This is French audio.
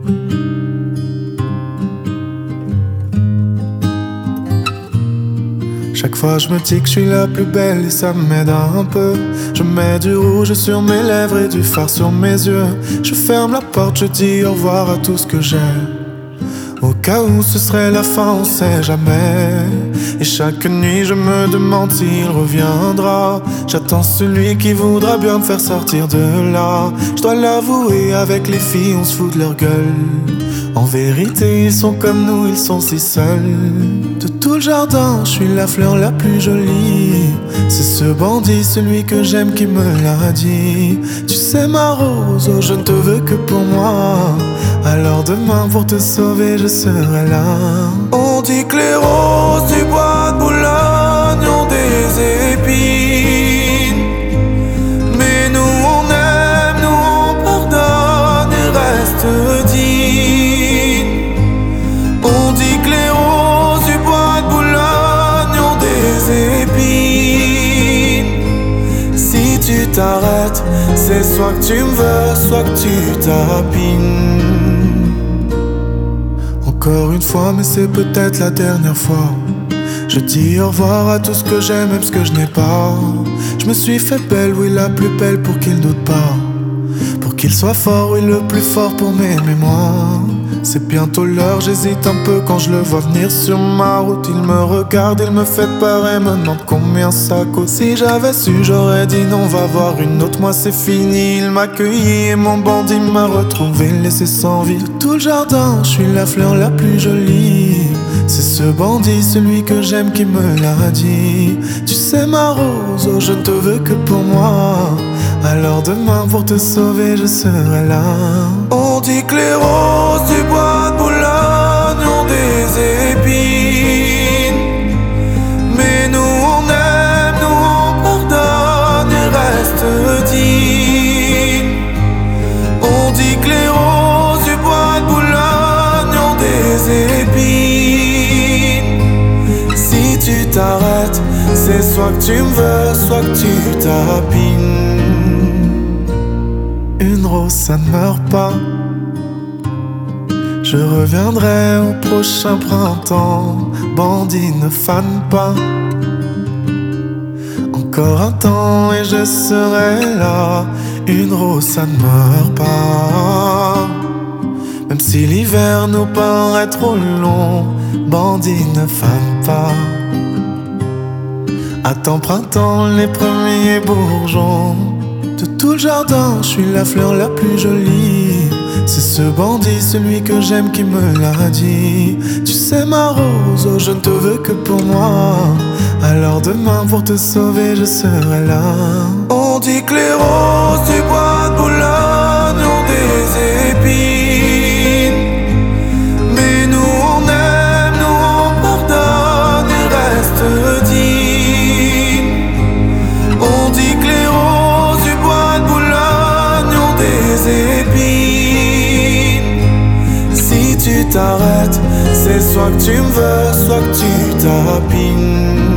Chaque fois je me dis que je suis la plus belle et ça m'aide un peu. Je mets du rouge sur mes lèvres et du fard sur mes yeux. Je ferme la porte, je dis au revoir à tout ce que j'aime. Au cas où ce serait la fin, on sait jamais. Et chaque nuit je me demande s'il reviendra. J'attends celui qui voudra bien me faire sortir de là. Je dois l'avouer, avec les filles on se fout de leur gueule. En vérité ils sont comme nous, ils sont si seuls. De tout le jardin, je suis la fleur la plus jolie. C'est ce bandit, celui que j'aime qui me l'a dit. Tu sais ma rose, oh je ne te veux que pour moi. Alors demain pour te sauver je serai là. On dit que les roses du bois de Boulogne ont des épines. Mais nous on aime, nous on pardonne et reste digne. On dit que les roses du bois de Boulogne ont des épines. Si tu t'arrêtes, c'est soit que tu me veux, soit que tu tapines. Encore une fois, mais c'est peut-être la dernière fois. Je dis au revoir à tout ce que j'aime, même ce que je n'ai pas. Je me suis fait belle, oui la plus belle pour qu'il ne doute pas. Pour qu'il soit fort, oui le plus fort pour m'aimer moi. C'est bientôt l'heure, j'hésite un peu quand je le vois venir sur ma route. Il me regarde, il me fait peur et me demande combien ça coûte. Si j'avais su, j'aurais dit non, va voir une autre, moi c'est fini. Il m'a accueilli et mon bandit m'a retrouvé, laissé sans vie. De tout le jardin, je suis la fleur la plus jolie. C'est ce bandit, celui que j'aime qui me l'a dit. Tu sais ma rose, oh je ne te veux que pour moi. Alors demain pour te sauver je serai là. On dit que les roses du bois de Boulogne ont des épines. Mais nous on aime, nous on pardonne et reste digne. On dit que les roses du bois de Boulogne ont des épines. Si tu t'arrêtes, c'est soit que tu me veux, soit que tu tapines. Une rose ça ne meurt pas. Je reviendrai au prochain printemps. Bandit ne fane pas. Encore un temps et je serai là. Une rose ça ne meurt pas. Même si l'hiver nous paraît trop long, bandit ne fane pas. Attends printemps, les premiers bourgeons. De tout le jardin, je suis la fleur la plus jolie. C'est ce bandit, celui que j'aime qui me l'a dit. Tu sais ma rose, oh je ne te veux que pour moi. Alors demain pour te sauver je serai là. On dit que les roses du bois de Boulogne ont des épines. Mais nous on aime, nous on pardonne et reste digne. On dit que les roses du bois de Boulogne ont des épines. Si tu t'arrêtes, c'est soit que tu me veux, soit que tu tapines.